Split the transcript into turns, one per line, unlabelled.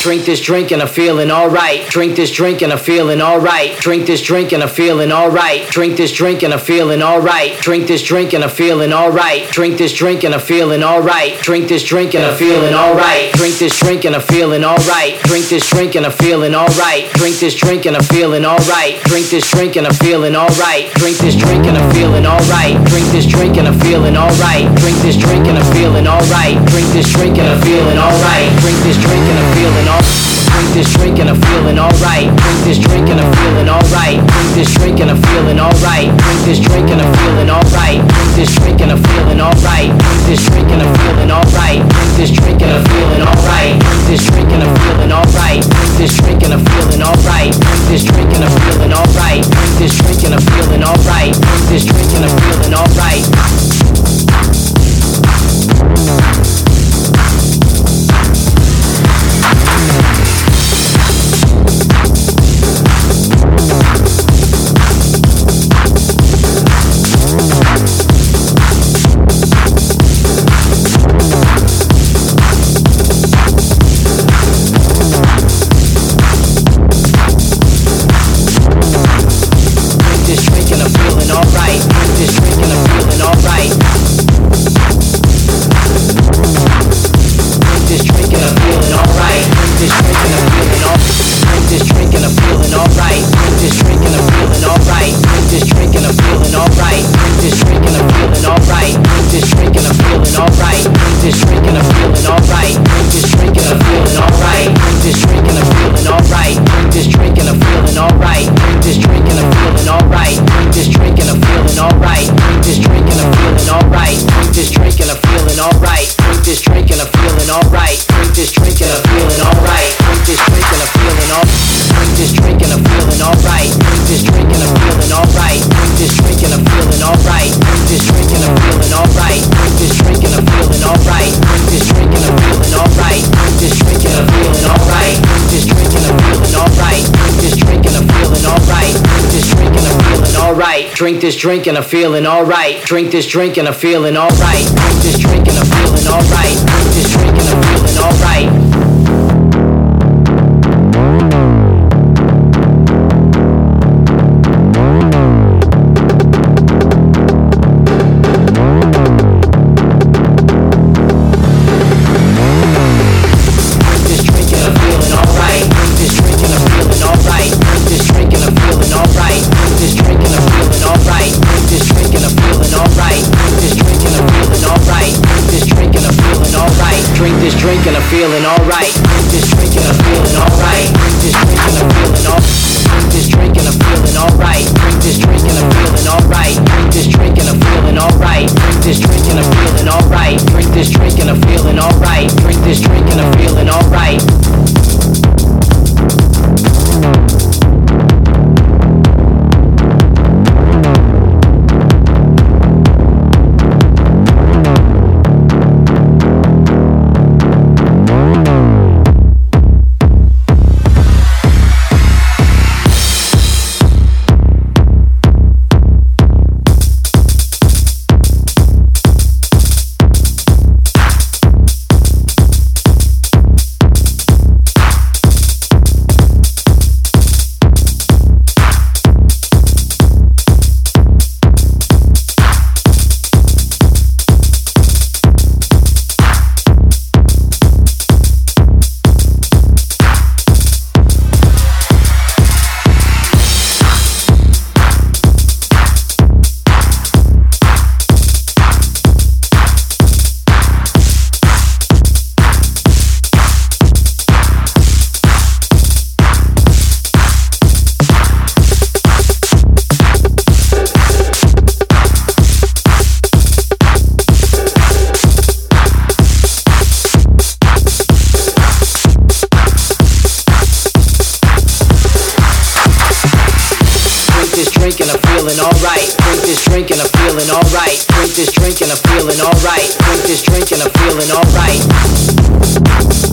Drink this drink and I'm feeling alright. Drink this drink and I'm feeling alright. Drink this drink and I'm feeling alright. Drink this drink and I'm feeling alright. Drink this drink and I'm feeling alright. Drink this drink and I'm feeling alright. Drink this drink and I'm feeling alright. Drink this drink and I'm feeling alright. Drink this drink and I'm feeling alright. Drink this drink and I'm feeling alright. Drink this drink and I'm feeling alright. Drink this drink and I'm feeling alright. Drink this drink and I'm feeling alright. Drink this drink and I'm feeling alright. Drink this drink and I'm feeling alright. Drink this drink and I'm feeling alright. Drink this drink and I'm feeling alright. Drink this drink and I'm feeling alright. Drink this drink and I'm feeling alright. Drink this drink and I'm feeling alright. Drink this drink and I'm feeling alright. Drink this drink and I'm feeling alright. Drink this drink and I'm feeling alright. Drink this drink and I'm feeling alright. Drink this drink and I'm feeling alright. Drink this drink and I'm feeling alright. Drink this drink and I'm feeling alright. Drink this drink and I'm feeling alright. Drink this drink and I'm feeling alright. Drink this drink and I'm feeling alright. Drink this drink and I'm feeling alright. Drink this drink and I'm feeling alright. Drink and I'm feeling alright. Drink this drink and I'm feeling alright. Drink this drink and I'm feeling alright. Drink this drink and I'm feeling alright. Drink this drink and I'm feeling alright. Drink this drink and I'm feeling alright. Drink this drink and I'm feeling alright. Drink this drink and I'm feeling alright. Drink this drink and I'm feeling alright. drink and I'm feeling alright. Drink this drink and I'm feeling alright. Drink this drink and I'm feeling alright. Drink this drink and I'm feeling alright.